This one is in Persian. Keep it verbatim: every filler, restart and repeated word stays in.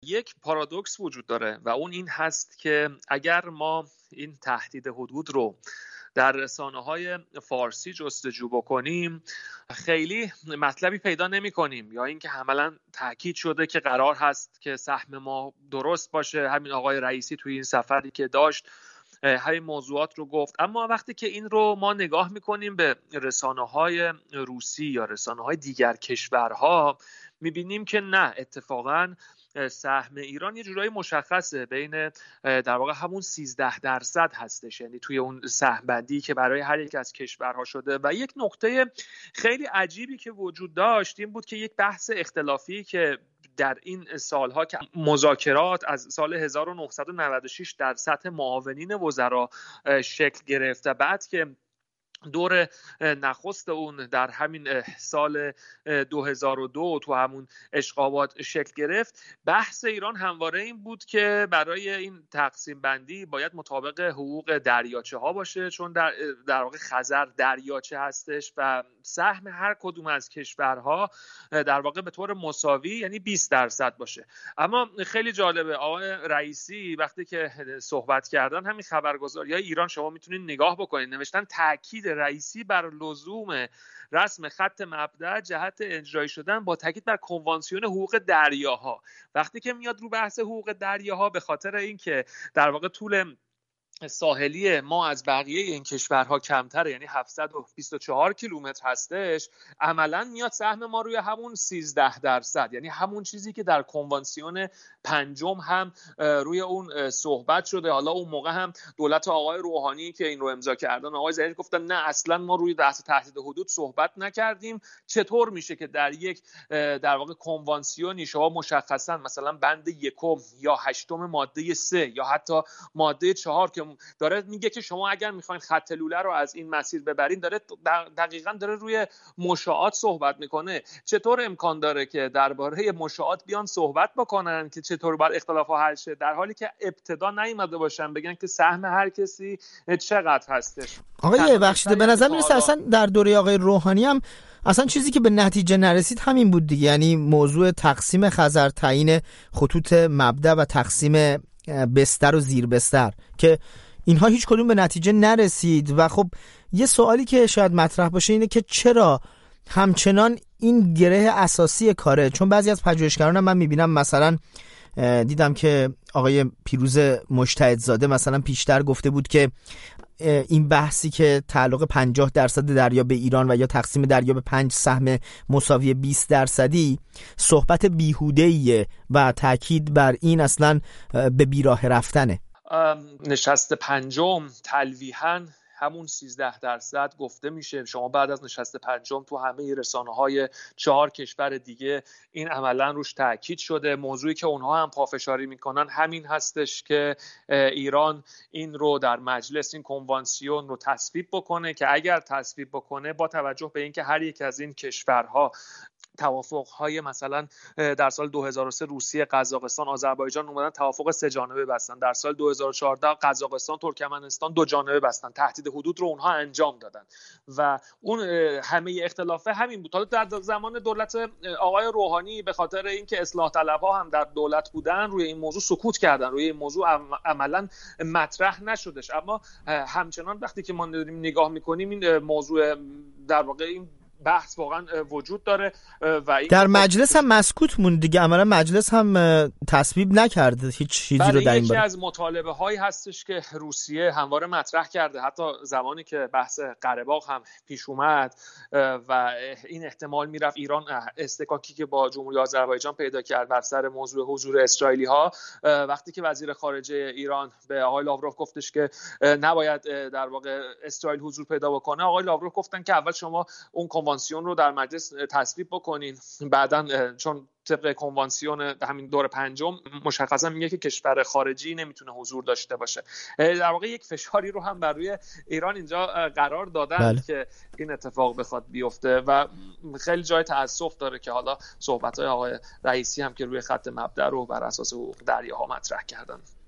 یک پارادوکس وجود داره و اون این هست که اگر ما این تهدید حدود رو در رسانه‌های فارسی جستجو بکنیم خیلی مطلبی پیدا نمی‌کنیم، یا اینکه عملاً تاکید شده که قرار هست که سهم ما درست باشه. همین آقای رئیسی توی این سفری که داشت همین موضوعات رو گفت. اما وقتی که این رو ما نگاه می‌کنیم به رسانه‌های روسی یا رسانه‌های دیگر کشورها می‌بینیم که نه، اتفاقاً سهم ایران یه جورایی مشخصه، بین در واقع همون سیزده درصد هستش، یعنی توی اون سهم بندی که برای هر یک از کشورها شده. و یک نکته خیلی عجیبی که وجود داشت این بود که یک بحث اختلافی که در این سالها که مذاکرات از سال هزار و نهصد و نود و شش در سطح معاونین وزرا شکل گرفت و بعد که دور نخست اون در همین سال دو هزار و دو تو همون اشغابات شکل گرفت، بحث ایران همواره این بود که برای این تقسیم بندی باید مطابق حقوق دریاچه ها باشه، چون در در واقع خزر دریاچه هستش و سهم هر کدوم از کشورها در واقع به طور مساوی یعنی بیست درصد باشه. اما خیلی جالبه، آقای رئیسی وقتی که صحبت کردن همین خبرگزاری‌های ایران شما میتونید نگاه بکنید، نوشتن تاکید رئیسی بر لزوم رسم خط مبدأ جهت اجرایی شدن با تاکید بر کنوانسیون حقوق دریاها. وقتی که میاد رو بحث حقوق دریاها، به خاطر اینکه در واقع طول ساحلی ما از بقیه این کشورها کمتره، یعنی هفتصد و بیست و چهار کیلومتر هستش، عملا میاد سهم ما روی همون سیزده درصد، یعنی همون چیزی که در کنوانسیون پنجم هم روی اون صحبت شده. حالا اون موقع هم دولت آقای روحانی که این رو امضا کردن، آقای ظریف گفتن نه اصلا ما روی بحث تهدید حدود صحبت نکردیم. چطور میشه که در یک در واقع کنوانسیونی شما مشخصا مثلا بند یکم یا هشتم ماده سه یا حتی ماده چهار که داره میگه که شما اگر میخواین خط لوله رو از این مسیر ببرین، داره دقیقاً داره روی مشاعات صحبت میکنه. چطور امکان داره که درباره مشاعات بیان صحبت بکنن که چطور باید اختلافات حل شه، در حالی که ابتدا نیومده باشن بگن که سهم هر کسی چقدر هستش؟ آقای بخشیده، به نظر میرسه اصلا در دوره آقای روحانی هم اصلا چیزی که به نتیجه نرسید همین بود دیگه، یعنی موضوع تقسیم خزر، تعیین خطوط مبدأ و تقسیم بستر و زیر بستر، که اینها هیچ کدوم به نتیجه نرسید. و خب یه سوالی که شاید مطرح باشه اینه که چرا همچنان این گره اساسی کاره، چون بعضی از پژوهشگران من میبینم، مثلا دیدم که آقای پیروز مجتهدزاده مثلا پیشتر گفته بود که این بحثی که تعلق پنجاه درصد دریا به ایران و یا تقسیم دریا به پنج سهم مساوی بیست درصدی صحبت بیهوده‌ایه و تاکید بر این اصلا به بیراه رفتنه. نشست پنجم تلویحاً همون سیزده درصد گفته میشه. شما بعد از نشست پنجم تو همه رسانه‌های چهار کشور دیگه این عملاً روش تاکید شده. موضوعی که اونها هم پافشاری میکنن همین هستش که ایران این رو در مجلس، این کنوانسیون رو تصویب بکنه، که اگر تصویب بکنه با توجه به اینکه هر یک از این کشورها توافق‌های مثلا در سال دو هزار و سه روسیه، قزاقستان، آذربایجان اومدن توافق سه جانبه بستن، در سال دو هزار و چهارده قزاقستان، ترکمنستان دو جانبه بستن، تهدید حدود رو اونها انجام دادن و اون همه اختلافه همین بود. حالا در زمان دولت آقای روحانی به خاطر اینکه اصلاح طلب‌ها هم در دولت بودن روی این موضوع سکوت کردن، روی این موضوع عملاً مطرح نشدش. اما همچنان وقتی که ما نگاه می‌کنیم این موضوع در واقع این بحث واقعا وجود داره و این در مجلس هم مسکوت موند دیگه، عملا مجلس هم تصویب نکرد هیچ چیزی رو در این یکی از مطالبه هایی هستش که روسیه همواره مطرح کرده، حتی زمانی که بحث قره باغ هم پیش اومد و این احتمال میرفت ایران استکاکی که با جمهوری آذربایجان پیدا کرد بر سر موضوع حضور اسرائیلی ها، وقتی که وزیر خارجه ایران به آقای لاوروف گفتش که نباید در واقع اسرائیل حضور پیدا بکنه، آقای لاوروف گفتن که اول شما اون کنوانسیون رو در مجلس تصویب بکنین، بعداً چون طبق کنوانسیون همین دور پنجم مشخصا میگه که کشور خارجی نمیتونه حضور داشته باشه. در واقع یک فشاری رو هم بر روی ایران اینجا قرار دادن بله. که این اتفاق بخواد بیفته و خیلی جای تأسف داره که حالا صحبت‌های آقای رئیسی هم که روی خط مبدأ رو بر اساس حقوق دریاها مطرح کردن.